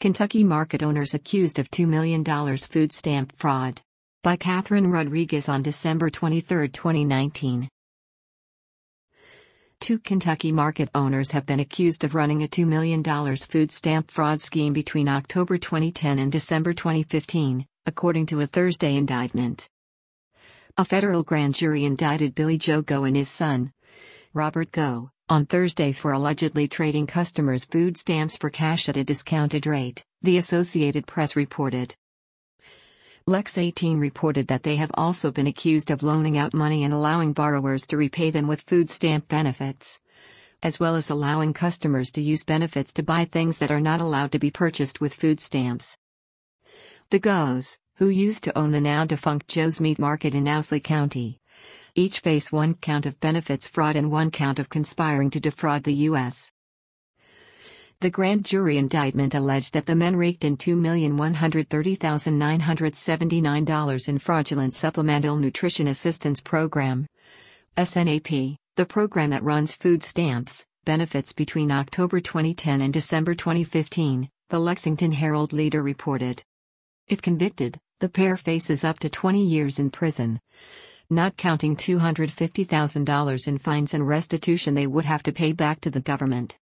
Kentucky market owners accused of $2 million food stamp fraud. By Catherine Rodriguez on December 23, 2019. Two Kentucky market owners have been accused of running a $2 million food stamp fraud scheme between October 2010 and December 2015, according to a Thursday indictment. A federal grand jury indicted Billy Joe Go and his son, Robert Go, on Thursday for allegedly trading customers food stamps for cash at a discounted rate, the Associated Press reported. Lex 18 reported that they have also been accused of loaning out money and allowing borrowers to repay them with food stamp benefits, as well as allowing customers to use benefits to buy things that are not allowed to be purchased with food stamps. The Goes, who used to own the now-defunct Joe's Meat Market in Owsley County, each face one count of benefits fraud and one count of conspiring to defraud the U.S. The grand jury indictment alleged that the men raked in $2,130,979 in fraudulent Supplemental Nutrition Assistance Program (SNAP), the program that runs food stamps benefits between October 2010 and December 2015, the Lexington Herald-Leader reported. If convicted, the pair faces up to 20 years in prison, not counting $250,000 in fines and restitution they would have to pay back to the government.